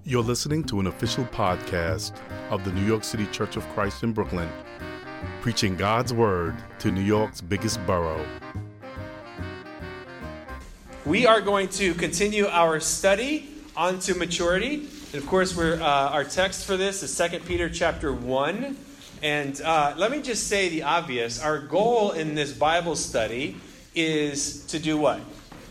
You're listening to an official podcast of the New York City Church of Christ in Brooklyn, preaching God's Word to New York's biggest borough. We are going to continue our study onto maturity. And of course, our text for this is 2 Peter chapter 1. And let me just say the obvious. Our goal in this Bible study is to do what?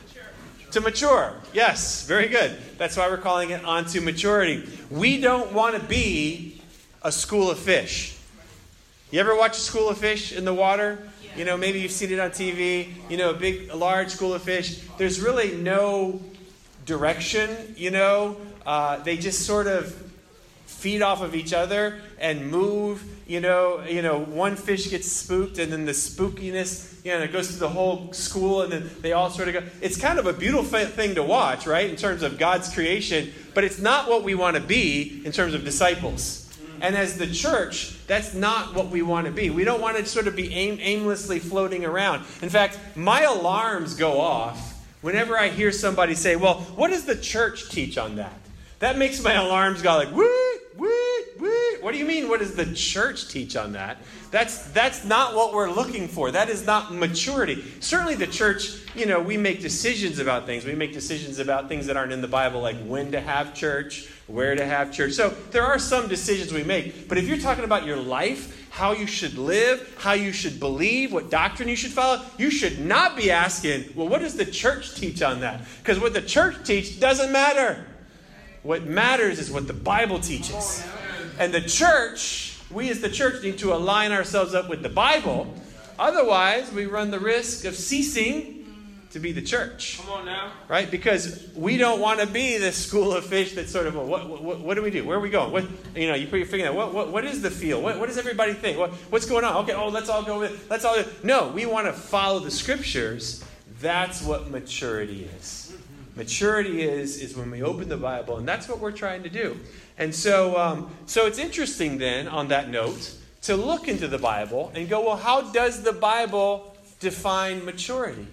To mature. Yes, very good. That's why we're calling it Onto Maturity. We don't want to be a school of fish. You ever watch a school of fish in the water? Yeah. You know, maybe you've seen it on TV. You know, a large school of fish. There's really no direction, you know. They just sort of feed off of each other and move. You know, one fish gets spooked, and then the spookiness, it goes through the whole school, and then they all sort of go. It's kind of a beautiful thing to watch, right, in terms of God's creation, but it's not what we want to be in terms of disciples. And as the church, that's not what we want to be. We don't want to sort of be aimlessly floating around. In fact, my alarms go off whenever I hear somebody say, well, what does the church teach on that? That makes my alarms go like, woo, woo, woo. What do you mean, what does the church teach on that? That's not what we're looking for. That is not maturity. Certainly the church, we make decisions about things. We make decisions about things that aren't in the Bible, like when to have church, where to have church. So there are some decisions we make. But if you're talking about your life, how you should live, how you should believe, what doctrine you should follow, you should not be asking, well, what does the church teach on that? Because what the church teaches doesn't matter. What matters is what the Bible teaches. And the church, we as the church need to align ourselves up with the Bible. Otherwise, we run the risk of ceasing to be the church. Come on now. Right? Because we don't want to be this school of fish that sort of, what do we do? Where are we going? You put your finger in there. What is the feel? What does everybody think? What's going on? Okay, let's all go with it. Let's all do it. No, we want to follow the scriptures. That's what maturity is. Maturity is when we open the Bible, and that's what we're trying to do. And so it's interesting then, on that note, to look into the Bible and go, well, how does the Bible define maturity?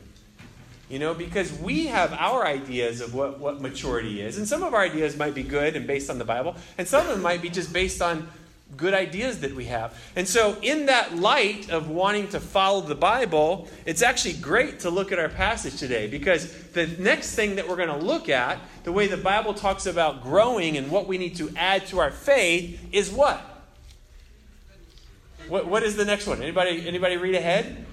Because we have our ideas of what maturity is. And some of our ideas might be good and based on the Bible, and some of them might be just based on good ideas that we have. And so in that light of wanting to follow the Bible, it's actually great to look at our passage today, because the next thing that we're going to look at, the way the Bible talks about growing and what we need to add to our faith, is what? What is the next one? Anybody read ahead?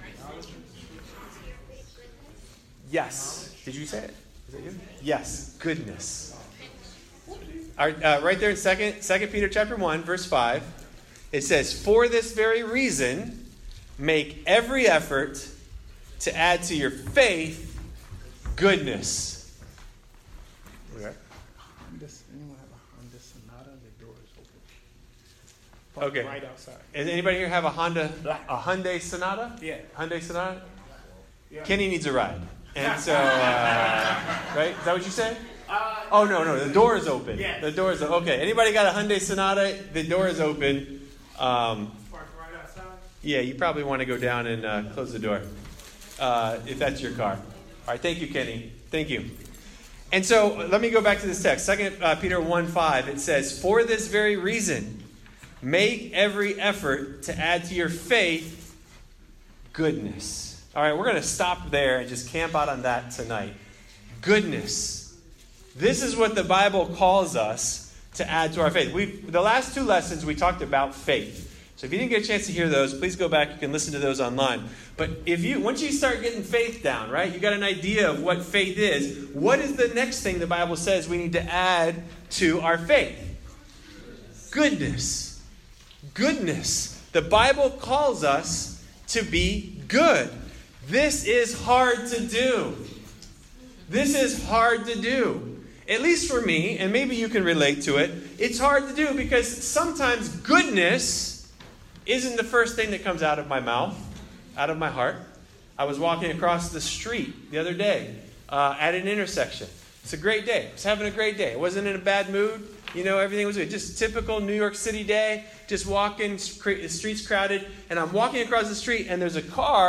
Yes. Did you say it? Is that you? Yes. Goodness. Right there in 2 Peter chapter 1, verse 5, it says, for this very reason, make every effort to add to your faith goodness. Okay. Does anyone have a Honda Sonata? The door is open. Okay. Right outside. Does anybody here have a Hyundai Sonata? Yeah. Hyundai Sonata? Yeah. Kenny needs a ride. And so, right? Is that what you said? Oh, no, the door is open. Yes. The door is open. Okay, anybody got a Hyundai Sonata? The door is open. Parked right outside? Yeah, you probably want to go down and close the door if that's your car. All right, thank you, Kenny. Thank you. And so let me go back to this text. 2 Peter 1:5, it says, for this very reason, make every effort to add to your faith goodness. All right, we're going to stop there and just camp out on that tonight. Goodness. This is what the Bible calls us to add to our faith. The last two lessons we talked about faith. So if you didn't get a chance to hear those, please go back. You can listen to those online. But once you start getting faith down, right, you got an idea of what faith is. What is the next thing the Bible says we need to add to our faith? Goodness. Goodness. The Bible calls us to be good. This is hard to do. This is hard to do. At least for me, and maybe you can relate to it, it's hard to do because sometimes goodness isn't the first thing that comes out of my mouth, out of my heart. I was walking across the street the other day at an intersection. It's a great day. I was having a great day. I wasn't in a bad mood. Everything was good. Just typical New York City day. Just walking, the street's crowded, and I'm walking across the street, and there's a car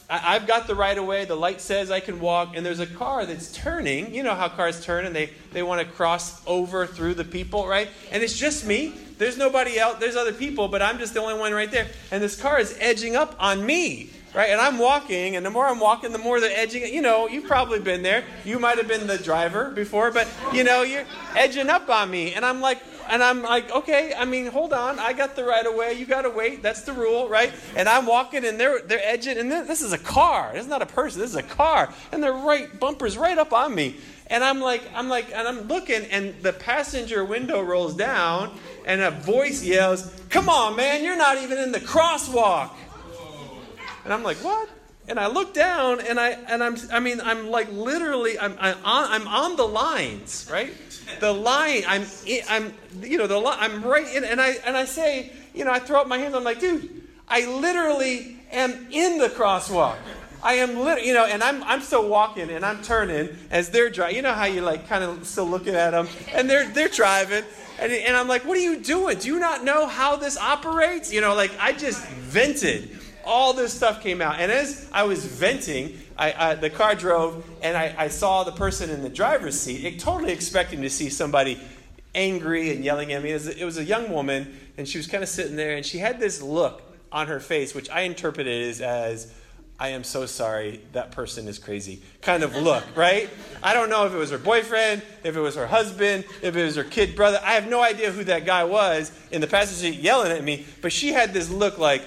I've got the right of way. The light says I can walk. And there's a car that's turning. You know how cars turn and they want to cross over through the people, right? And it's just me. There's nobody else. There's other people, but I'm just the only one right there. And this car is edging up on me, right? And I'm walking, and the more I'm walking, the more they're edging. You know, you've probably been there. You might have been the driver before, but, you know, you're edging up on me. And I'm like, okay, I mean, hold on. I got the right of way. You got to wait. That's the rule, right? And I'm walking, and they're edging. And this is a car. This is not a person. This is a car. And their bumper's right up on me. And I'm looking, and the passenger window rolls down, and a voice yells, "Come on, man, you're not even in the crosswalk." And I'm like, "What?" And I look down, and I'm like literally, I'm on the lines, right? The line, I'm right in, and I say, I throw up my hands. I'm like, dude, I literally am in the crosswalk. I am and I'm still walking, and I'm turning as they're driving. You know how you like kind of still looking at them, and they're driving, and I'm like, what are you doing? Do you not know how this operates? I just vented. All this stuff came out, and as I was venting, the car drove, and I saw the person in the driver's seat, totally expecting to see somebody angry and yelling at me. It was a young woman, and she was kind of sitting there, and she had this look on her face, which I interpreted as I am so sorry, that person is crazy kind of look, right? I don't know if it was her boyfriend, if it was her husband, if it was her kid brother. I have no idea who that guy was in the passenger seat yelling at me, but she had this look like,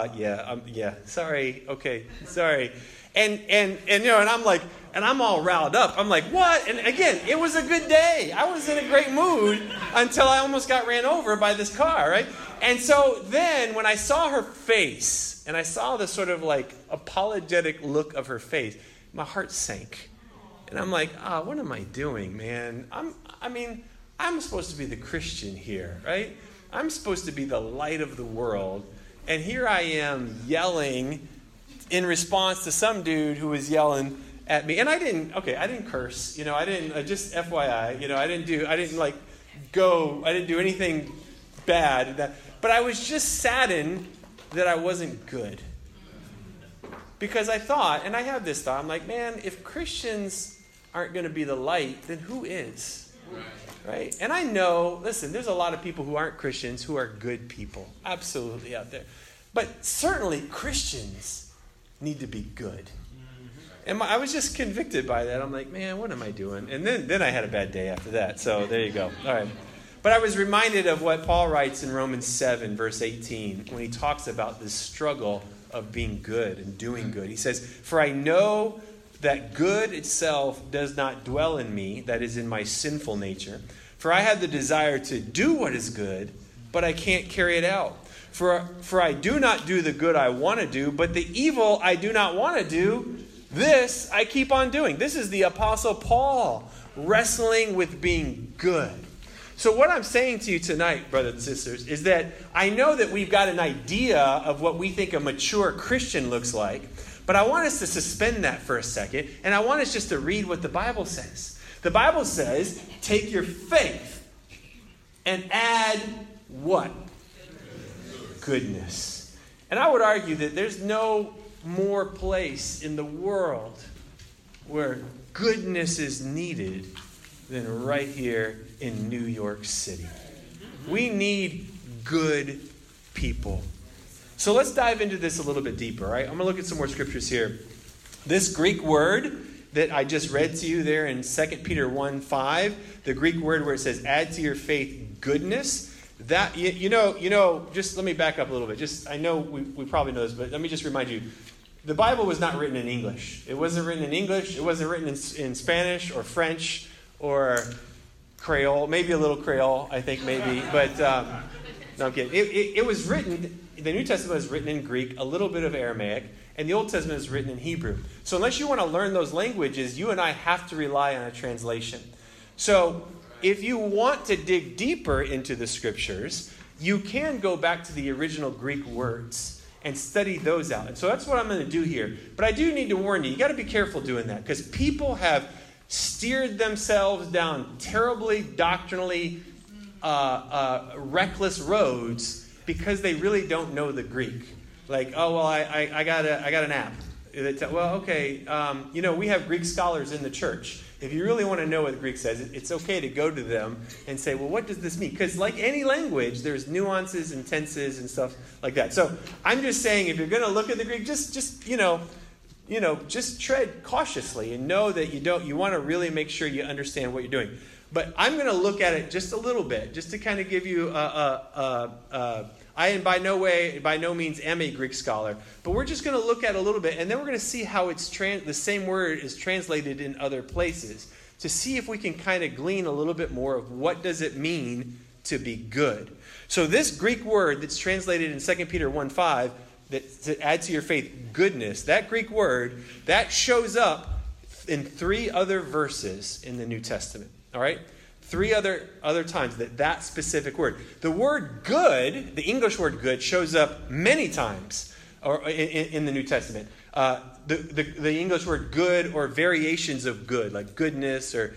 sorry, okay, sorry. And I'm like, and I'm all riled up. I'm like, what? And again, it was a good day. I was in a great mood until I almost got ran over by this car, right? And so then when I saw her face, and I saw this sort of like apologetic look of her face, my heart sank. And I'm like, what am I doing, man? I'm supposed to be the Christian here, right? I'm supposed to be the light of the world. And here I am yelling in response to some dude who was yelling at me. And I didn't curse. Just FYI, I didn't do anything bad. But I was just saddened that I wasn't good. Because I thought, and I have this thought, I'm like, man, if Christians aren't going to be the light, then who is? Right? And I know, listen, there's a lot of people who aren't Christians who are good people. Absolutely out there. But certainly Christians need to be good. And I was just convicted by that. I'm like, man, what am I doing? And then I had a bad day after that. So there you go. All right. But I was reminded of what Paul writes in Romans 7, verse 18, when he talks about this struggle of being good and doing good. He says, "For I know that good itself does not dwell in me, that is in my sinful nature. For I have the desire to do what is good, but I can't carry it out. For I do not do the good I want to do, but the evil I do not want to do, this I keep on doing." This is the Apostle Paul wrestling with being good. So what I'm saying to you tonight, brothers and sisters, is that I know that we've got an idea of what we think a mature Christian looks like, but I want us to suspend that for a second, and I want us just to read what the Bible says. The Bible says, take your faith and add what? Goodness. And I would argue that there's no more place in the world where goodness is needed than right here in New York City. We need good people. So let's dive into this a little bit deeper, right? I'm going to look at some more scriptures here. This Greek word that I just read to you there in 2 Peter 1:5, the Greek word where it says, add to your faith goodness, that, just let me back up a little bit. I know we probably know this, but let me just remind you, the Bible was not written in English. It wasn't written in English. It wasn't written in Spanish or French or Creole, maybe a little Creole, I think maybe, but no, I'm kidding. It was written, the New Testament was written in Greek, a little bit of Aramaic, and the Old Testament is written in Hebrew. So unless you want to learn those languages, you and I have to rely on a translation. So if you want to dig deeper into the scriptures, you can go back to the original Greek words and study those out. And so that's what I'm going to do here. But I do need to warn you got to be careful doing that, because people have steered themselves down terribly doctrinally reckless roads because they really don't know the Greek. Like, oh well, I got an app. well, okay, we have Greek scholars in the church. If you really want to know what the Greek says, it's okay to go to them and say, well, what does this mean? Because like any language, there's nuances and tenses and stuff like that. So I'm just saying, if you're going to look at the Greek, just tread cautiously and know that you want to really make sure you understand what you're doing. But I'm going to look at it just a little bit, just to kind of give you I by no means am a Greek scholar, but we're just going to look at it a little bit, and then we're going to see how the same word is translated in other places, to see if we can kind of glean a little bit more of what does it mean to be good. So this Greek word that's translated in 2 Peter 1:5, that add to your faith goodness, that Greek word, that shows up in 3 other verses in the New Testament. All right? 3 other times that specific word. The word good, the English word good, shows up many times in the New Testament. The English word good or variations of good, like goodness or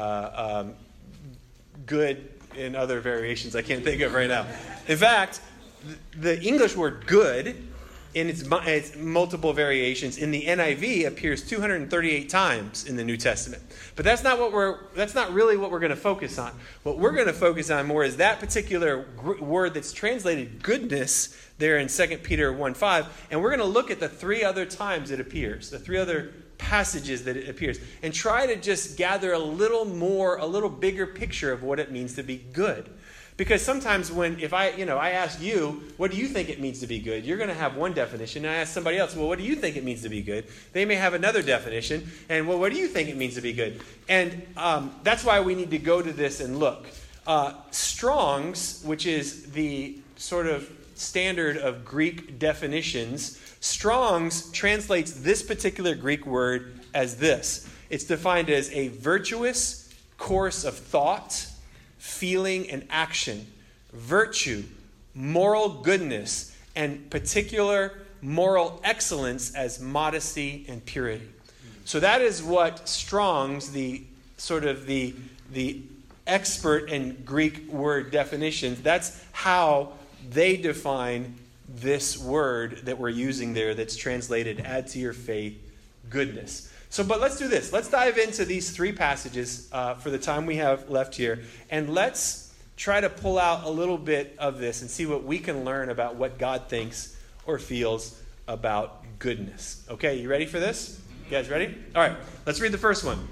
good in other variations I can't think of right now. In fact, the English word good in its multiple variations in the NIV appears 238 times in the New Testament. But that's not really what we're going to focus on. What we're going to focus on more is that particular word that's translated goodness there in 2 Peter 1:5, and we're going to look at the 3 other times it appears, the 3 other passages that it appears, and try to just gather a little bigger picture of what it means to be good. Because sometimes if I ask you, what do you think it means to be good? You're going to have one definition. And I ask somebody else, well, what do you think it means to be good? They may have another definition. And, well, what do you think it means to be good? And that's why we need to go to this and look. Strong's, which is the sort of standard of Greek definitions, Strong's translates this particular Greek word as this. It's defined as a virtuous course of thought, feeling, and action, virtue, moral goodness, and particular moral excellence as modesty and purity. So that is what Strong's, the expert in Greek word definitions, that's how they define this word that we're using there that's translated, add to your faith, goodness. But let's do this. Let's dive into these 3 passages for the time we have left here. And let's try to pull out a little bit of this and see what we can learn about what God thinks or feels about goodness. Okay, you ready for this? You guys ready? All right, let's read the first one.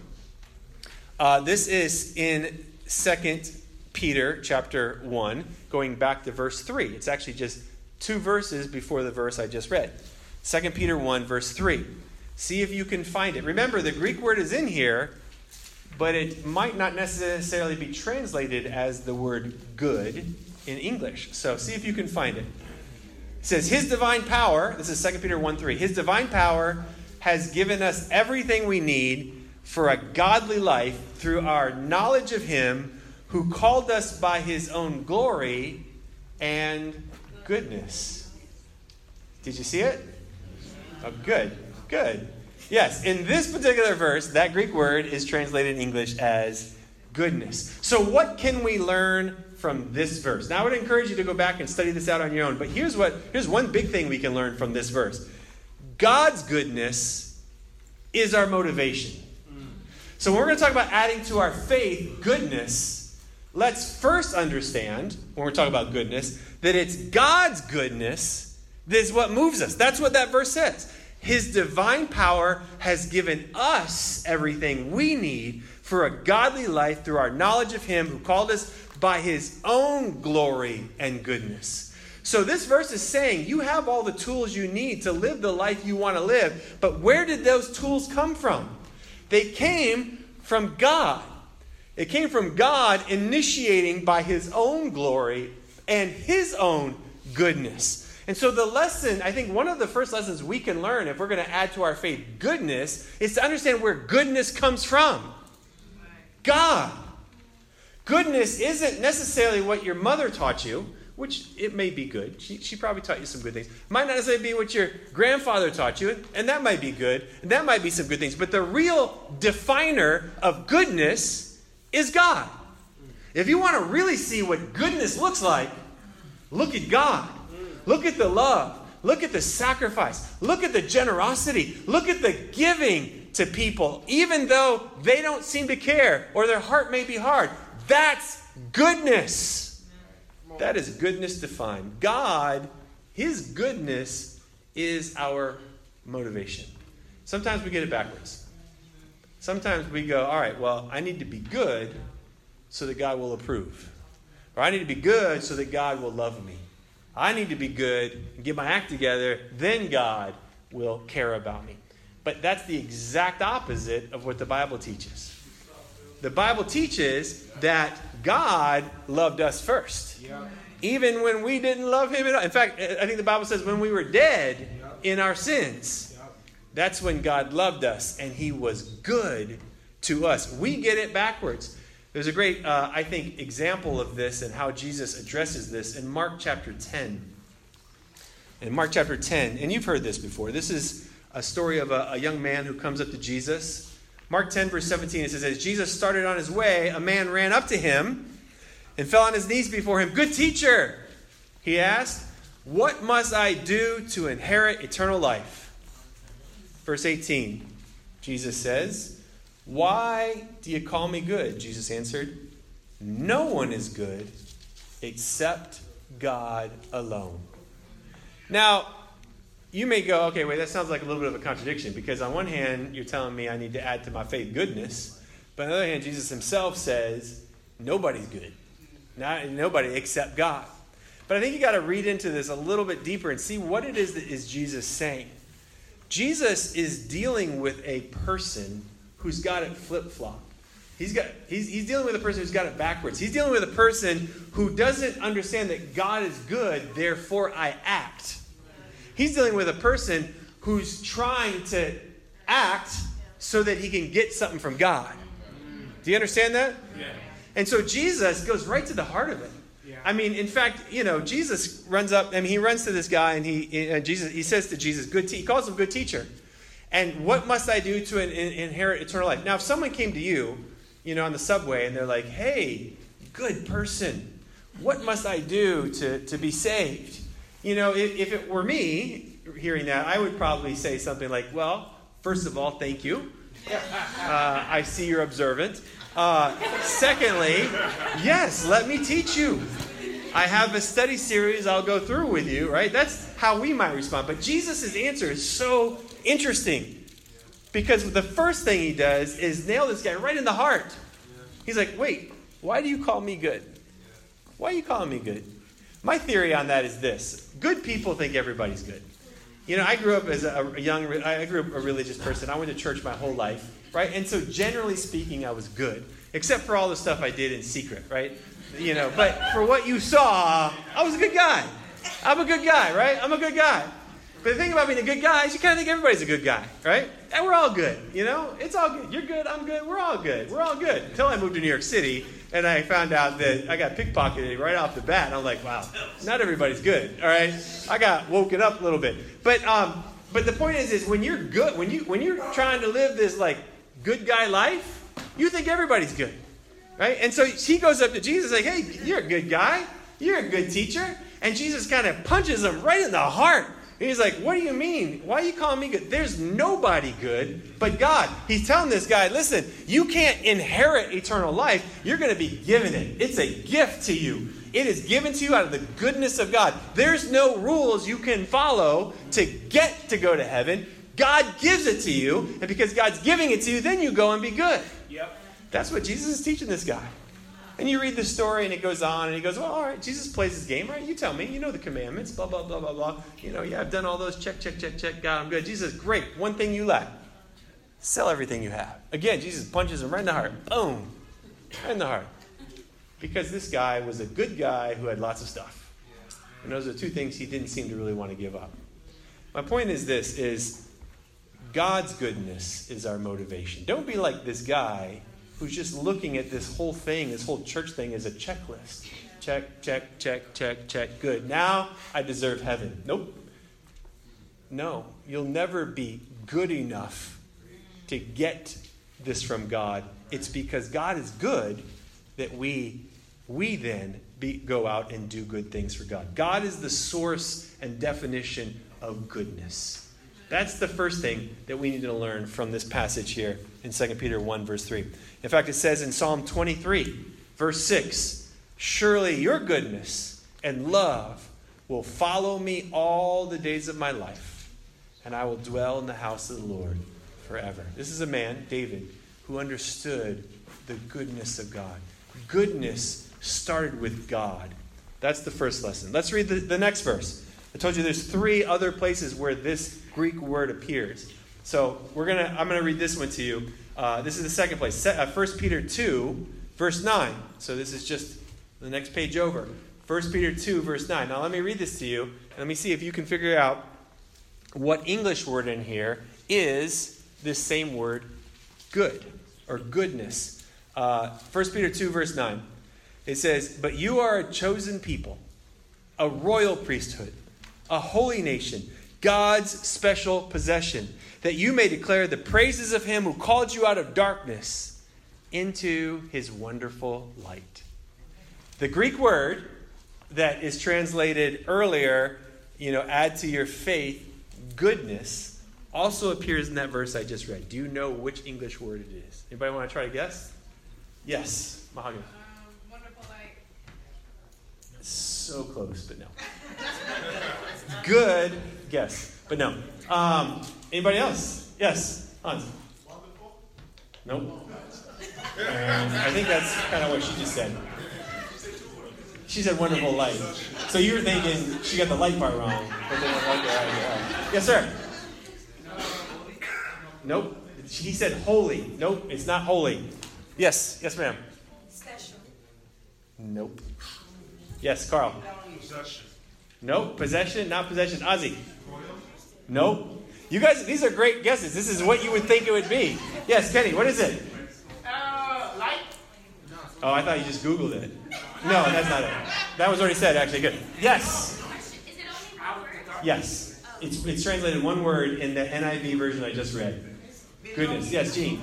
This is in 2 Peter chapter 1, going back to verse 3. It's actually just 2 verses before the verse I just read. 2 Peter 1, verse 3. See if you can find it. Remember, the Greek word is in here, but it might not necessarily be translated as the word good in English. So see if you can find it. It says, His divine power, this is 2 Peter 1:3, His divine power has given us everything we need for a godly life through our knowledge of Him who called us by His own glory and goodness. Did you see it? Oh, good. Good. Yes, in this particular verse, that Greek word is translated in English as goodness. So what can we learn from this verse? Now, I would encourage you to go back and study this out on your own. But here's one big thing we can learn from this verse. God's goodness is our motivation. So when we're going to talk about adding to our faith goodness, let's first understand, when we're talking about goodness, that it's God's goodness that is what moves us. That's what that verse says. His divine power has given us everything we need for a godly life through our knowledge of Him who called us by His own glory and goodness. So this verse is saying you have all the tools you need to live the life you want to live. But where did those tools come from? They came from God. It came from God initiating by His own glory and His own goodness. And so the lesson, I think one of the first lessons we can learn if we're going to add to our faith goodness is to understand where goodness comes from. God. Goodness isn't necessarily what your mother taught you, which it may be good. She probably taught you some good things. It might not necessarily be what your grandfather taught you, and that might be good, and that might be some good things. But the real definer of goodness is God. If you want to really see what goodness looks like, look at God. Look at the love. Look at the sacrifice. Look at the generosity. Look at the giving to people, even though they don't seem to care or their heart may be hard. That's goodness. That is goodness defined. God, his goodness is our motivation. Sometimes we get it backwards. Sometimes we go, all right, well, I need to be good so that God will approve. Or I need to be good so that God will love me. I need to be good and get my act together, then God will care about me. But that's the exact opposite of what the Bible teaches. The Bible teaches that God loved us first. Even when we didn't love him at all. In fact, I think the Bible says when we were dead in our sins, that's when God loved us and he was good to us. We get it backwards. There's a great, I think, example of this and how Jesus addresses this in Mark chapter 10. In Mark chapter 10, and you've heard this before. This is a story of a young man who comes up to Jesus. Mark 10, verse 17, it says, as Jesus started on his way, a man ran up to him and fell on his knees before him. Good teacher, he asked, what must I do to inherit eternal life? Verse 18, Jesus says, why do you call me good? Jesus answered, no one is good except God alone. Now, you may go, okay, wait, that sounds like a little bit of a contradiction, because on one hand, you're telling me I need to add to my faith goodness, but on the other hand, Jesus himself says, nobody's good. Nobody except God. But I think you got to read into this a little bit deeper and see what it is that is Jesus saying. Jesus is dealing with a person who's got it flip-flop. He's dealing with a person who's got it backwards. He's dealing with a person who doesn't understand that God is good, therefore I act. He's dealing with a person who's trying to act so that he can get something from God. Do you understand that? Yeah. And so Jesus goes right to the heart of it. Yeah. I mean, in fact, Jesus runs up, he runs to this guy and he says to Jesus, he calls him good teacher. And what must I do to inherit eternal life? Now, if someone came to you, on the subway and they're like, hey, good person, what must I do to be saved? If it were me hearing that, I would probably say something like, well, first of all, thank you. I see you're observant. Secondly, yes, let me teach you. I have a study series I'll go through with you, right? That's how we might respond. But Jesus' answer is so interesting, because the first thing he does is nail this guy right in the heart. He's like, wait, why do you call me good? Why are you calling me good? My theory on that is this. Good people think everybody's good. I grew up as a religious person. I went to church my whole life, right? And so generally speaking, I was good, except for all the stuff I did in secret, right? But for what you saw, I was a good guy. I'm a good guy, right? I'm a good guy. But the thing about being a good guy is you kind of think everybody's a good guy, right? And we're all good, It's all good. You're good, I'm good, we're all good. We're all good. Until I moved to New York City and I found out that I got pickpocketed right off the bat. And I'm like, wow, not everybody's good, all right? I got woken up a little bit. But the point is when you're good, when you're trying to live this like good guy life, you think everybody's good, right? And so he goes up to Jesus like, hey, you're a good guy. You're a good teacher. And Jesus kind of punches him right in the heart. He's like, what do you mean? Why are you calling me good? There's nobody good but God. He's telling this guy, listen, you can't inherit eternal life. You're going to be given it. It's a gift to you. It is given to you out of the goodness of God. There's no rules you can follow to get to go to heaven. God gives it to you. And because God's giving it to you, then you go and be good. Yep. That's what Jesus is teaching this guy. And you read the story and it goes on and he goes, well, all right, Jesus plays his game, right? You tell me, you know the commandments, blah, blah, blah, blah, blah. Yeah, I've done all those, check, God, I'm good. Jesus, great. One thing you lack, sell everything you have. Again, Jesus punches him right in the heart. Boom. Right in the heart. Because this guy was a good guy who had lots of stuff. And those are two things he didn't seem to really want to give up. My point is this, is God's goodness is our motivation. Don't be like this guy who's just looking at this whole thing, this whole church thing as a checklist. Check. Good. Now I deserve heaven. Nope. No, you'll never be good enough to get this from God. It's because God is good that we we then go out and do good things for God. God is the source and definition of goodness. That's the first thing that we need to learn from this passage here in 2 Peter 1, verse 3. In fact, it says in Psalm 23, verse 6, surely your goodness and love will follow me all the days of my life, and I will dwell in the house of the Lord forever. This is a man, David, who understood the goodness of God. Goodness started with God. That's the first lesson. Let's read the next verse. I told you there's 3 other places where this Greek word appears. So I'm going to read this one to you. This is the second place. 1 Peter 2, verse 9. So this is just the next page over. 1 Peter 2, verse 9. Now let me read this to you. And let me see if you can figure out what English word in here is this same word, good, or goodness. 1 Peter 2, verse 9. It says, but you are a chosen people, a royal priesthood, a holy nation, God's special possession, that you may declare the praises of him who called you out of darkness into his wonderful light. The Greek word that is translated earlier, add to your faith, goodness, also appears in that verse I just read. Do you know which English word it is? Anybody want to try to guess? Yes, Mahogany. Wonderful light. So close, but no. Good guess, but no. Anybody else? Yes, Hans. Wonderful? Nope. I think that's kind of what she just said. She said wonderful light. So you were thinking she got the light part wrong. But then, yes, sir. Nope. He said holy. Nope, it's not holy. Yes, ma'am. Special. Nope. Yes, Carl. Possession. Nope. Possession, not possession. Ozzy. Nope. You guys, these are great guesses. This is what you would think it would be. Yes, Kenny, what is it? Light. Oh, I thought you just Googled it. No, that's not it. That was already said, actually. Good. Yes. Is it only one word? Yes. It's translated one word in the NIV version I just read. Goodness. Yes, Jean.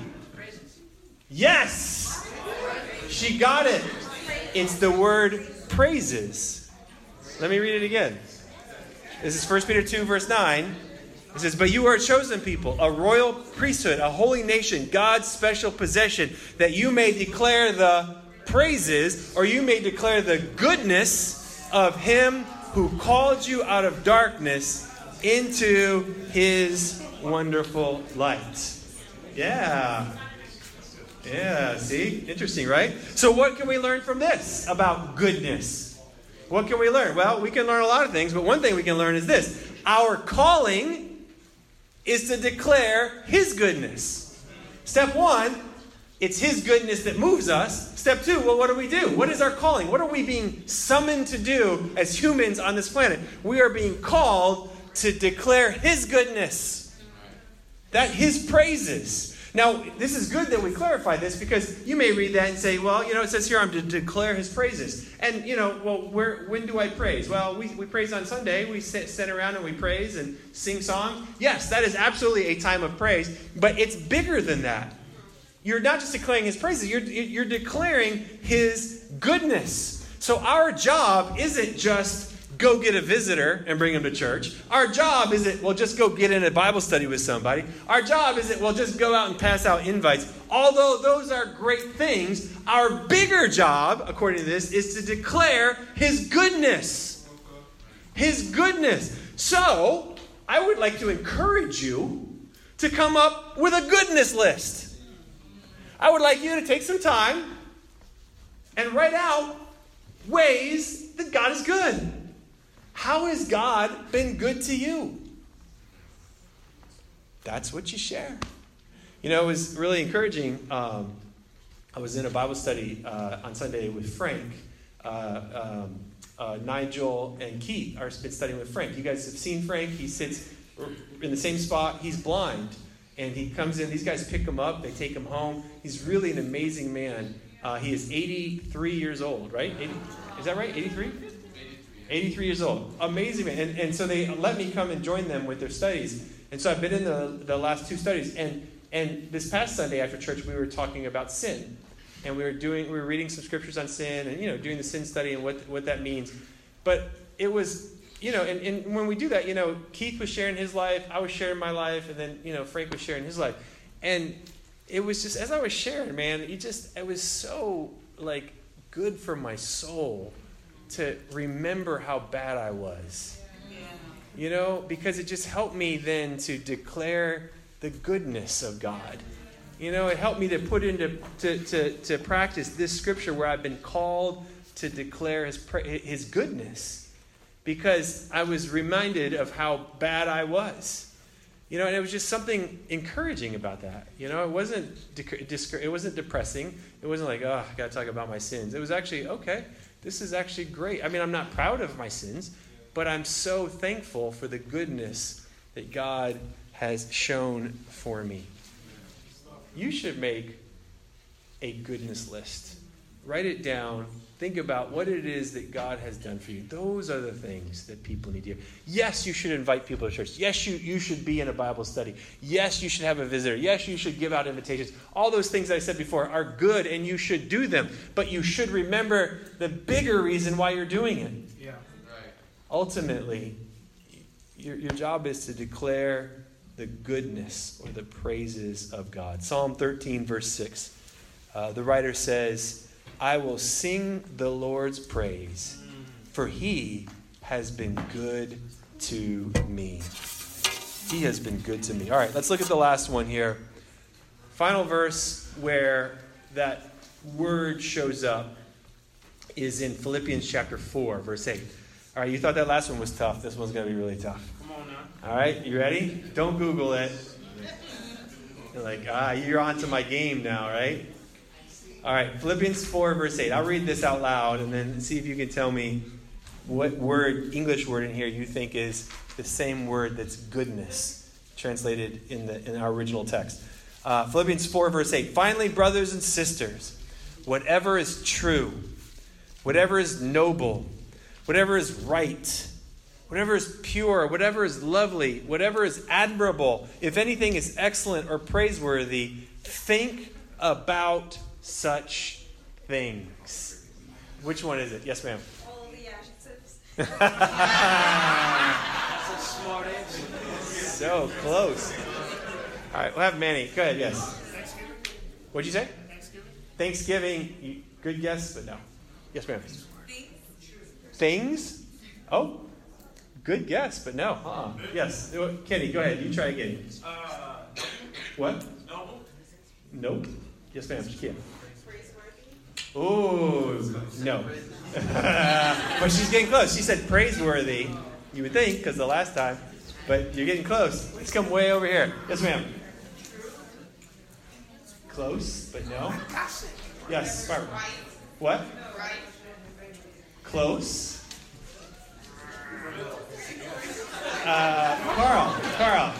Yes! She got it. It's the word praises. Let me read it again. This is 1 Peter 2, verse 9. It says, but you are a chosen people, a royal priesthood, a holy nation, God's special possession, that you may declare the praises, or you may declare the goodness of him who called you out of darkness into his wonderful light. Yeah, see? Interesting, right? So what can we learn from this about goodness? What can we learn? Well, we can learn a lot of things, but one thing we can learn is this. Our calling is to declare his goodness. Step 1, it's his goodness that moves us. Step 2, well, what do we do? What is our calling? What are we being summoned to do as humans on this planet? We are being called to declare his goodness. That his praises. Now, this is good that we clarify this because you may read that and say, well, it says here I'm to declare his praises. And, when do I praise? Well, we praise on Sunday. We sit around and we praise and sing songs. Yes, that is absolutely a time of praise, but it's bigger than that. You're not just declaring his praises, you're declaring his goodness. So our job isn't just go get a visitor and bring him to church. Our job isn't, just go get in a Bible study with somebody. Our job isn't, just go out and pass out invites. Although those are great things, our bigger job, according to this, is to declare his goodness. His goodness. So, I would like to encourage you to come up with a goodness list. I would like you to take some time and write out ways that God is good. How has God been good to you? That's what you share. It was really encouraging. I was in a Bible study on Sunday with Frank. Nigel and Keith are been studying with Frank. You guys have seen Frank. He sits in the same spot. He's blind. And he comes in. These guys pick him up. They take him home. He's really an amazing man. He is 83 years old, right? Is that right? 83? 83 years old. Amazing man. And so they let me come and join them with their studies. And so I've been in the last 2 studies. And this past Sunday after church, we were talking about sin. and we were reading some scriptures on sin, and doing the sin study and what that means. But it was, and when we do that, Keith was sharing his life, I was sharing my life, and then Frank was sharing his life, and it was just, as I was sharing, man, it was so like good for my soul to remember how bad I was. Because it just helped me then to declare the goodness of God. It helped me to put into to practice this scripture where I've been called to declare his goodness, because I was reminded of how bad I was. And it was just something encouraging about that. It wasn't depressing. It wasn't like, oh, I got to talk about my sins. It was actually, okay, this is actually great. I mean, I'm not proud of my sins, but I'm so thankful for the goodness that God has shown for me. You should make a goodness list. Write it down. Think about what it is that God has done for you. Those are the things that people need to hear. Yes, you should invite people to church. Yes, you should be in a Bible study. Yes, you should have a visitor. Yes, you should give out invitations. All those things that I said before are good, and you should do them. But you should remember the bigger reason why you're doing it. Yeah. Right. Ultimately, your job is to declare the goodness or the praises of God. Psalm 13, verse 6. The writer says, I will sing the Lord's praise, for he has been good to me. He has been good to me. All right, let's look at the last one here. Final verse where that word shows up is in Philippians chapter 4, verse 8. All right, you thought that last one was tough. This one's going to be really tough. Come on now. All right, you ready? Don't Google it. You're like, you're on to my game now, right? All right, Philippians 4, verse 8. I'll read this out loud and then see if you can tell me what English word in here you think is the same word that's goodness, translated in our original text. Philippians 4, verse 8. Finally, brothers and sisters, whatever is true, whatever is noble, whatever is right, whatever is pure, whatever is lovely, whatever is admirable, if anything is excellent or praiseworthy, think about such things. Which one is it? Yes, ma'am. All the adjectives. That's a smart answer. So close. All right, we'll have Manny. Go ahead, yes. Thanksgiving. What'd you say? Thanksgiving. Thanksgiving. Good guess, but no. Yes, ma'am. Things. Things? Oh, good guess, but no. Yes. Kenny, go ahead. You try again. What? Noble. Nope. Yes, ma'am. Shakia. Praiseworthy. Ooh, no. But she's getting close. She said praiseworthy. You would think, because the last time. But you're getting close. Let's come way over here. Yes, ma'am. Close, but no. Yes, Barbara. What? Close. Carl.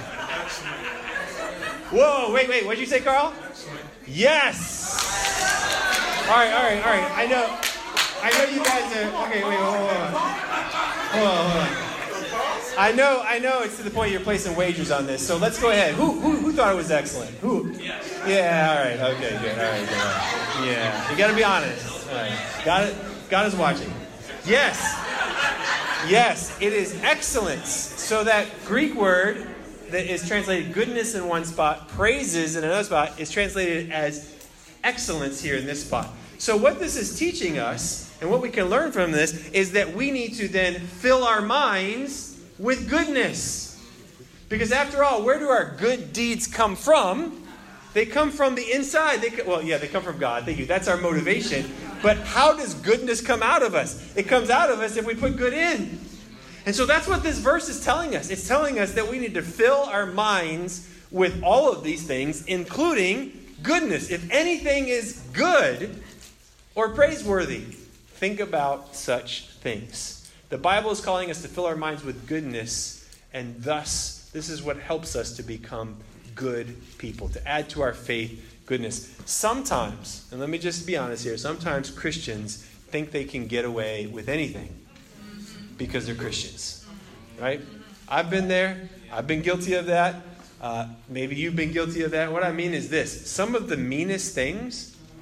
Whoa, wait. What did you say, Carl? Yes. All right. I know you guys are. Okay, wait. Hold on. I know it's to the point you're placing wagers on this. So let's go ahead. Who thought it was excellent? Who? Yeah. All right. Okay. Good. All right. Yeah. You got to be honest. All right. God is watching. Yes. It is excellence. So that Greek word that is translated goodness in one spot, praises in another spot, is translated as excellence here in this spot. So what this is teaching us, and what we can learn from this, is that we need to then fill our minds with goodness. Because after all, where do our good deeds come from? They come from the inside. They come from God. Thank you. That's our motivation. But how does goodness come out of us? It comes out of us if we put good in. And so that's what this verse is telling us. It's telling us that we need to fill our minds with all of these things, including goodness. If anything is good or praiseworthy, think about such things. The Bible is calling us to fill our minds with goodness, and thus, this is what helps us to become good people, to add to our faith goodness. Sometimes, and let me just be honest here, sometimes Christians think they can get away with anything because they're Christians, right? I've been there. I've been guilty of that. Maybe you've been guilty of that. What I mean is this. Some of the meanest things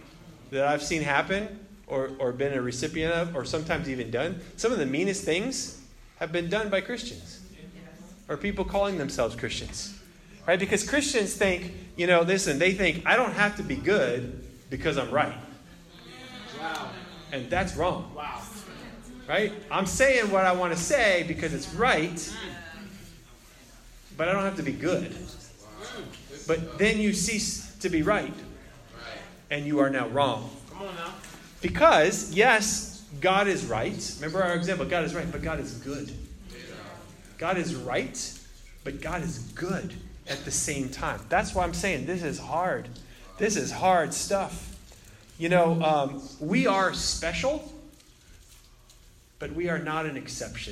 that I've seen happen or been a recipient of or sometimes even done, some of the meanest things have been done by Christians or people calling themselves Christians. Right? Because Christians think, they think, I don't have to be good because I'm right. Wow. And that's wrong. Wow. Right? I'm saying what I want to say because it's right, but I don't have to be good. But then you cease to be right, and you are now wrong. Come on now. Because, yes, God is right. Remember our example, God is right, but God is good. God is right, but God is good at the same time. That's why I'm saying this is hard. This is hard stuff. We are special, but we are not an exception.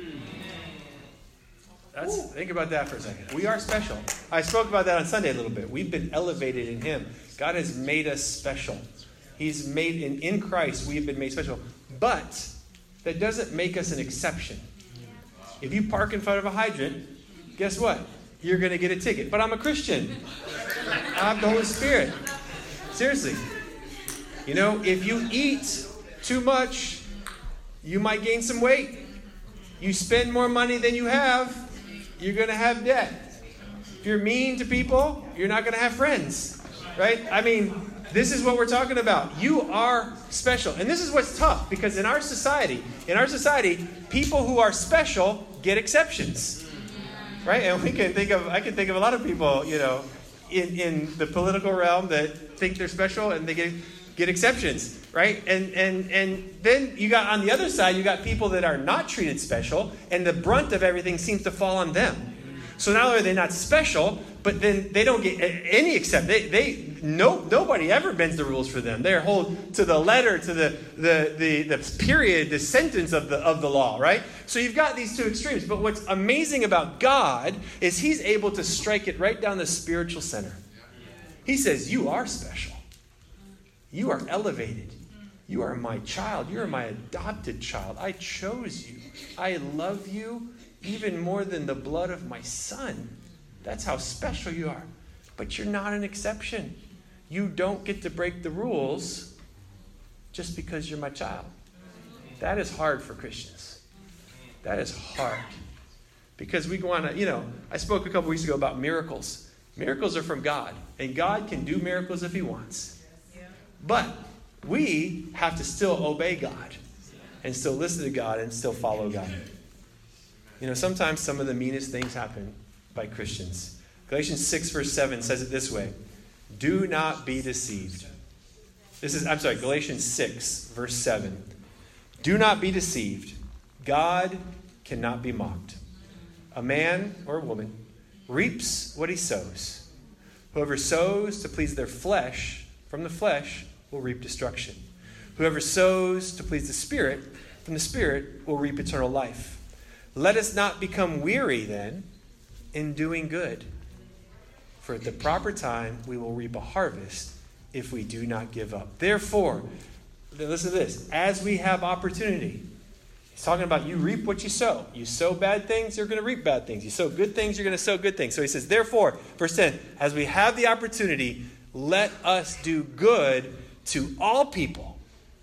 Think about that for a second. We are special. I spoke about that on Sunday a little bit. We've been elevated in Him. God has made us special. He's made in Christ, we have been made special. But that doesn't make us an exception. If you park in front of a hydrant, guess what? You're going to get a ticket. But I'm a Christian. I have the Holy Spirit. Seriously. If you eat too much, you might gain some weight. You spend more money than you have, you're going to have debt. If you're mean to people, you're not going to have friends. Right? This is what we're talking about. You are special. And this is what's tough, because in our society, people who are special get exceptions. Right? And I can think of a lot of people, in the political realm that think they're special and they get exceptions. Right? And then you got on the other side, you got people that are not treated special, and the brunt of everything seems to fall on them. So not only are they not special, but then they don't get any exception. Nobody ever bends the rules for them. They're held to the letter, to the period, the sentence of the law, right? So you've got these two extremes. But what's amazing about God is He's able to strike it right down the spiritual center. He says, you are special. You are elevated. You are my child. You are my adopted child. I chose you. I love you even more than the blood of my son. That's how special you are. But you're not an exception. You don't get to break the rules just because you're my child. That is hard for Christians. That is hard. Because we go on, I spoke a couple weeks ago about miracles. Miracles are from God. And God can do miracles if He wants. But we have to still obey God and still listen to God and still follow God. Sometimes some of the meanest things happen by Christians. Galatians 6 verse 7 says it this way. Do not be deceived. Galatians 6 verse 7. Do not be deceived. God cannot be mocked. A man or a woman reaps what he sows. Whoever sows to please their flesh, from the flesh, will reap destruction. Whoever sows to please the Spirit, from the Spirit, will reap eternal life. Let us not become weary, then, in doing good. For at the proper time, we will reap a harvest if we do not give up. Therefore, listen to this. As we have opportunity, he's talking about you reap what you sow. You sow bad things, you're going to reap bad things. You sow good things, you're going to sow good things. So he says, therefore, verse 10, as we have the opportunity, let us do good to all people,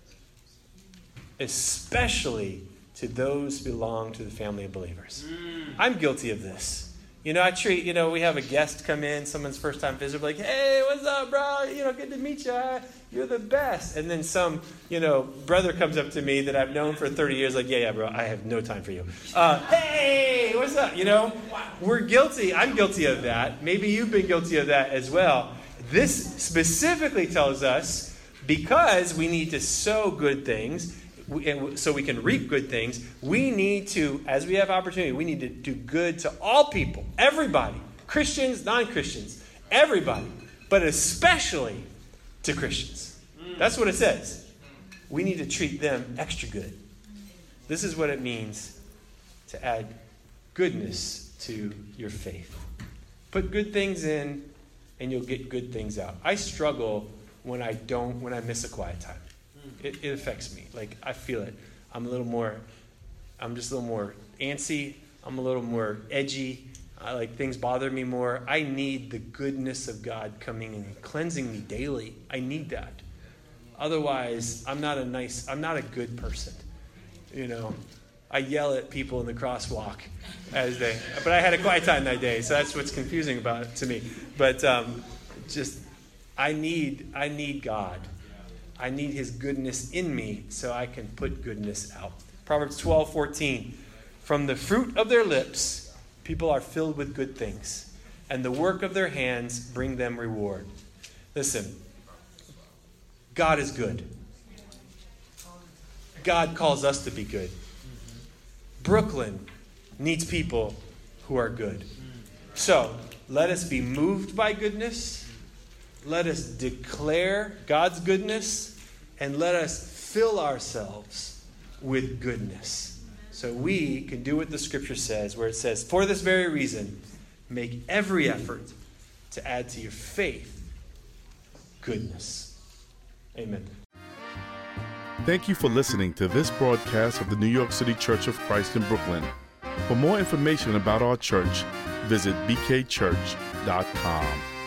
especially to those who belong to the family of believers. I'm guilty of this. We have a guest come in, someone's first time visitor, like, hey, what's up, bro? Good to meet you. You're the best. And then some, brother comes up to me that I've known for 30 years, like, yeah, bro, I have no time for you. Hey, what's up? We're guilty. I'm guilty of that. Maybe you've been guilty of that as well. This specifically tells us because we need to sow good things, so we can reap good things, we need to, as we have opportunity, we need to do good to all people, everybody, Christians, non-Christians, everybody, but especially to Christians. That's what it says. We need to treat them extra good. This is what it means to add goodness to your faith. Put good things in, and you'll get good things out. I struggle when I miss a quiet time. It affects me. Like, I feel it. I'm just a little more antsy. I'm a little more edgy. Things bother me more. I need the goodness of God coming and cleansing me daily. I need that. Otherwise, I'm not a good person. I yell at people in the crosswalk but I had a quiet time that day, so that's what's confusing about it to me. But I need God. I need his goodness in me so I can put goodness out. Proverbs 12:14. From the fruit of their lips, people are filled with good things, and the work of their hands bring them reward. Listen, God is good. God calls us to be good. Brooklyn needs people who are good. So, let us be moved by goodness. Let us declare God's goodness, and let us fill ourselves with goodness. So we can do what the scripture says, where it says, for this very reason, make every effort to add to your faith goodness. Amen. Thank you for listening to this broadcast of the New York City Church of Christ in Brooklyn. For more information about our church, visit bkchurch.com.